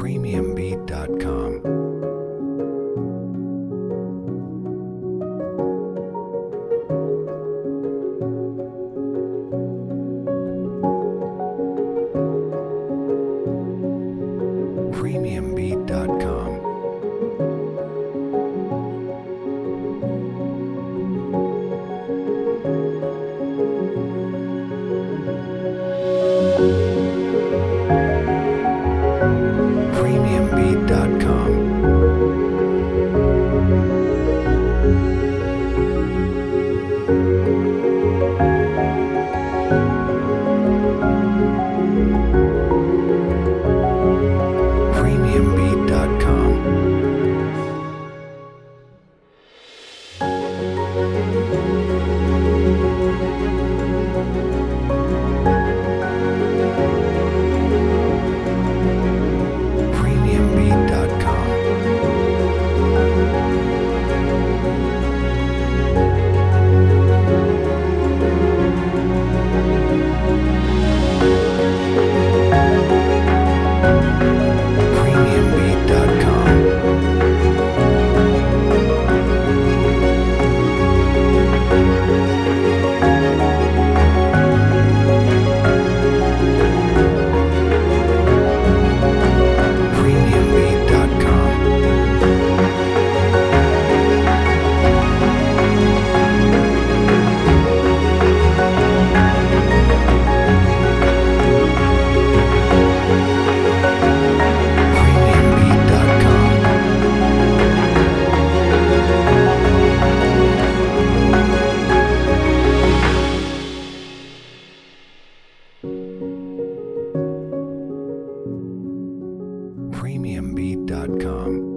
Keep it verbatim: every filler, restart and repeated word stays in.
premium beat dot com. premium beat dot com. premium beat dot com. premium beat dot com. premium beat dot com. premium beat dot com. premium beat dot com. premium beat dot com. premium beat dot com.